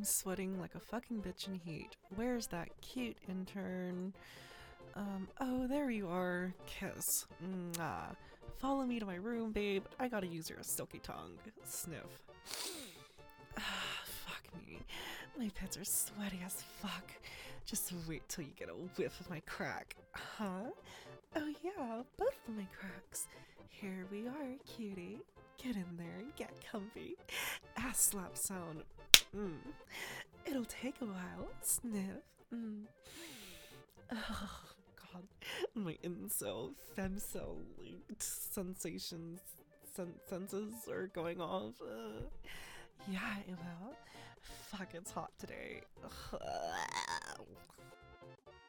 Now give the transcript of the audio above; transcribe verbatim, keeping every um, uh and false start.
sweating like a fucking bitch in heat. Where's that cute intern? Um, oh, there you are. Kiss. Mwah. Follow me to my room, babe. I gotta use your silky tongue. Sniff. Ah, fuck me. My pits are sweaty as fuck. Just wait till you get a whiff of my crack. Huh? Oh yeah, both of my cracks. Here we are, cutie. Get in there, get comfy. Ass slap sound. Mm. It'll take a while. Sniff. Mm. Oh, God. My incel, femcel like, sensations, sen- senses are going off. Uh, yeah, it will. Fuck, it's hot today.